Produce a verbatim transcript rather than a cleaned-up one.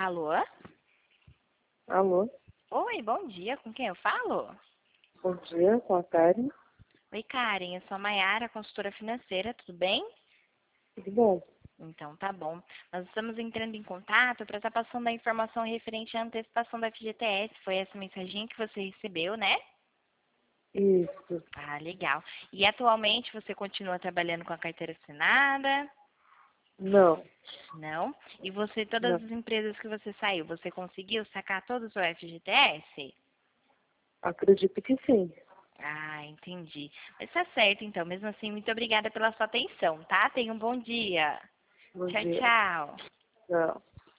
Alô? Alô, Oi, bom dia. Com quem eu falo? bom dia, com a Karen. Oi, Karen. Eu sou a Mayara, consultora financeira. Tudo bem? Tudo bom? Então, tá bom. Nós estamos entrando em contato para estar passando a informação referente à antecipação da F G T S. Foi essa mensaginha que você recebeu, né? Isso. Ah, legal. E atualmente você continua trabalhando com a carteira assinada? Não, Não? E você, todas não. as empresas que você saiu, você conseguiu sacar todo o seu F G T S? Acredito que sim. Ah, entendi. Mas tá certo, então. Mesmo assim, muito obrigada pela sua atenção, tá? Tenha um bom dia. Bom Tchau, dia. tchau. Tchau.